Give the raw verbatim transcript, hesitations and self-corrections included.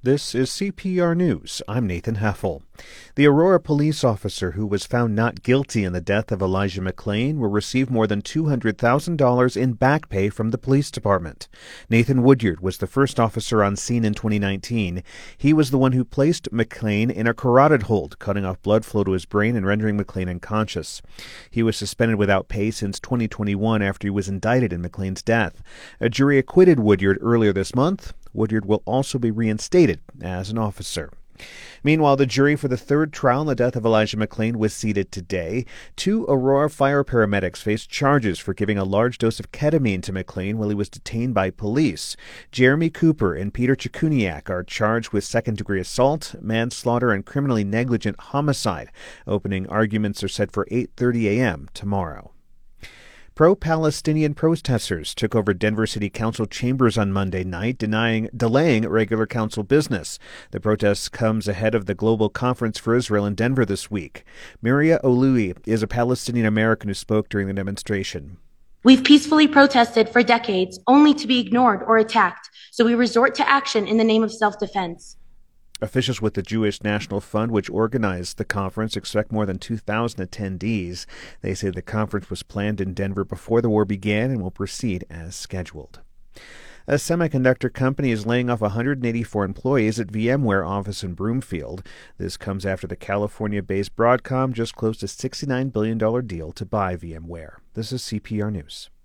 This is C P R News. I'm Nathan Heffel. The Aurora police officer who was found not guilty in the death of Elijah McClain will receive more than two hundred thousand dollars in back pay from the police department. Nathan Woodyard was the first officer on scene in twenty nineteen. He was the one who placed McClain in a carotid hold, cutting off blood flow to his brain and rendering McClain unconscious. He was suspended without pay since twenty twenty-one after he was indicted in McClain's death. A jury acquitted Woodyard earlier this month. Woodyard will also be reinstated as an officer. Meanwhile, the jury for the third trial in the death of Elijah McClain was seated today. Two Aurora fire paramedics faced charges for giving a large dose of ketamine to McClain while he was detained by police. Jeremy Cooper and Peter Chikuniak are charged with second-degree assault, manslaughter, and criminally negligent homicide. Opening arguments are set for eight thirty a.m. tomorrow. Pro-Palestinian protesters took over Denver City Council chambers on Monday night, denying, delaying regular council business. The protest comes ahead of the Global Conference for Israel in Denver this week. Miria Olui is a Palestinian American who spoke during the demonstration. We've peacefully protested for decades, only to be ignored or attacked, so we resort to action in the name of self-defense. Officials with the Jewish National Fund, which organized the conference, expect more than two thousand attendees. They say the conference was planned in Denver before the war began and will proceed as scheduled. A semiconductor company is laying off one hundred eighty-four employees at VMware office in Broomfield. This comes after the California-based Broadcom just closed a sixty-nine billion dollars deal to buy VMware. This is C P R News.